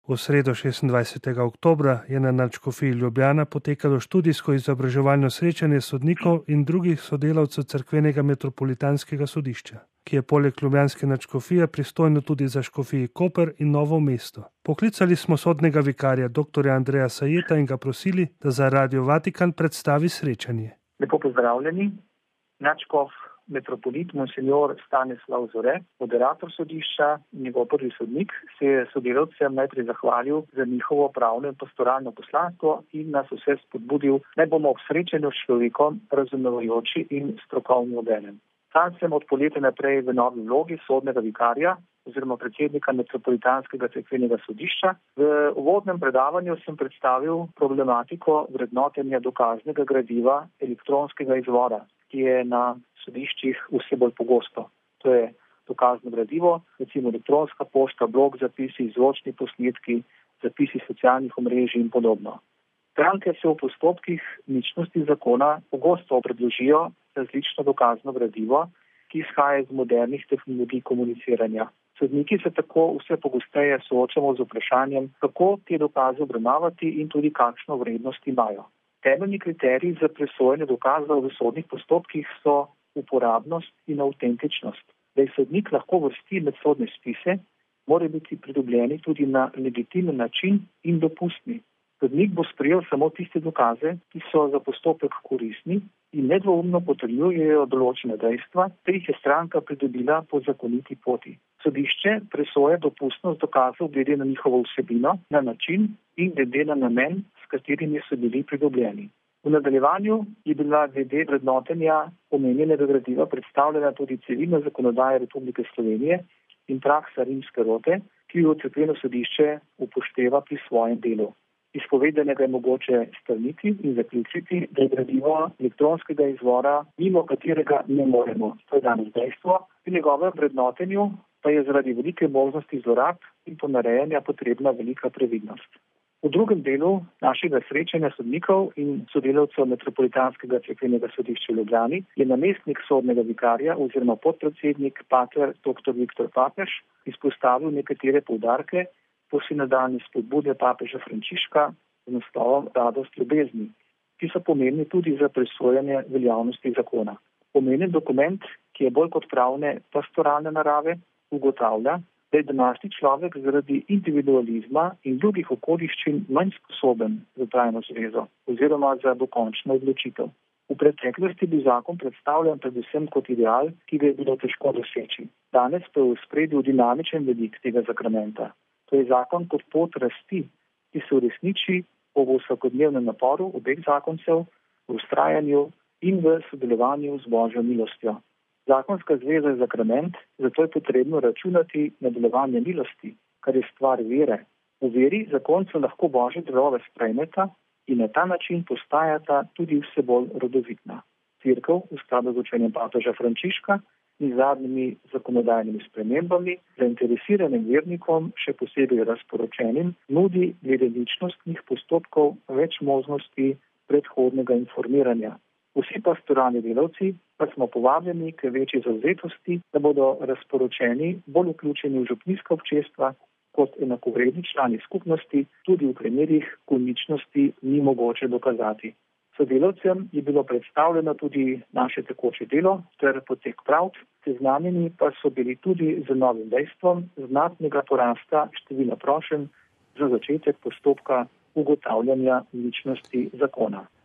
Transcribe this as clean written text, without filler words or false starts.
V sredo 26. oktobra je na Nadškofiji Ljubljana potekalo študijsko izobraževalno srečanje sodnikov in drugih sodelavcev Cerkvenega metropolitanskega sodišča, ki je poleg ljubljanske nadškofije pristojno tudi za škofiji Koper in Novo mesto. Poklicali smo sodnega vikarja dr. Andreja Sajeta in ga prosili, da za Radio Vatikan predstavi srečanje. Lepo pozdravljeni. Nadškof metropolit Monsignor Stanislav Zore, moderator sodišča in njegov prvi sodnik, se je sodelavcem najprej zahvalil za njihovo pravno in pastoralno poslanstvo in nas vse spodbudil, naj bomo ob srečanju s človekom razumevajoči in strokovni obenem. Sam sem od poletja naprej v novi vlogi sodnega vikarja oziroma predsednika Metropolitanskega cerkvenega sodišča. V uvodnem predavanju sem predstavil problematiko vrednotenja dokaznega gradiva elektronskega izvora, ki je na sodiščih vse bolj pogosto. To je dokazno gradivo, recimo elektronska pošta, blog zapisi, zvočni posnetki, zapisi socialnih omrežij in podobno. Stranke se v postopkih ničnosti zakona pogosto predložijo različno dokazno gradivo, ki izhaja iz modernih tehnologij komuniciranja. Sodniki se tako vse pogosteje soočamo z vprašanjem, kako te dokaze obravnavati in tudi kakšno vrednost imajo. Temeljni kriteriji za presojanje dokazov v sodnih postopkih so uporabnost in avtentičnost. Da je sodnik lahko vrsti med sodne spise, morajo biti pridobljeni tudi na legitimen način in dopustni. Sodnik bo sprejel samo tiste dokaze, ki so za postopek koristni in nedvoumno potrjujejo določene dejstva, ter jih je stranka pridobila po zakoniti poti. Sodišče presoja dopustnost dokazov glede na njihovo vsebino, na način in glede na namen, s katerimi so bili pridobljeni. V nadaljevanju je bila glede vrednotenja omenjenega gradiva predstavljena tudi civilna zakonodaja Republike Slovenije in praksa rimske rote, ki jo cerkveno sodišče upošteva pri svojem delu. Iz povedanega je mogoče strniti in zaključiti, da je gradivo elektronskega izvora, mimo katerega ne moremo. To je danes dejstvo. Pri njegovem vrednotenju pa je zaradi velike možnosti zlorab in ponarejanja potrebna velika previdnost. V drugem delu našega srečanja sodnikov in sodelavcev Metropolitanskega cerkvenega sodišča v Ljubljani je namestnik sodnega vikarja oziroma podpredsednik pater dr. Viktor Papež izpostavil nekatere poudarke po sinodalni spodbude papeža Frančiška z naslovom Radost ljubezni, ki so pomembni tudi za presojanje veljavnosti zakona. Omenjen dokument, ki je bolj kot pravne pastoralne narave, ugotavlja, da je današnji človek zaradi individualizma in drugih okoliščin manj sposoben za trajno zvezo oziroma za dokončno odločitev. V preteklosti bi zakon predstavljen predvsem kot ideal, ki ga je bilo težko doseči. Danes pa je v ospredju dinamičen vidik tega sakramenta. To je zakon kot pot rasti, ki se uresniči po vsakodnevnem naporu obeh zakoncev, v vztrajanju in v sodelovanju z Božjo milostjo. Zakonska zveza je sakrament, zato je potrebno računati na delovanje milosti, kar je stvar vere. V veri zakonca lahko Božje darove sprejmeta in na ta način postajata tudi vse bolj rodovitna. Cerkev v skladu z učenjem papeža Frančiška in zadnjimi zakonodajnimi spremembami zainteresiranim vernikom, še posebej razporočenim, nudi glede ličnostnih postopkov več možnosti predhodnega informiranja. Vsi pastoralni delavci pa smo povabljeni k večji zavzetosti, da bodo razporočeni bolj vključeni v župnijska občestva kot enakovredni člani skupnosti, tudi v primerih, ko ničnosti ni mogoče dokazati. Sodelavcem je bilo predstavljeno tudi naše tekoče delo ter potek pravd, seznanjeni pa so bili tudi z novim dejstvom znatnega porasta števila prošenj za začetek postopka ugotavljanja ničnosti zakona.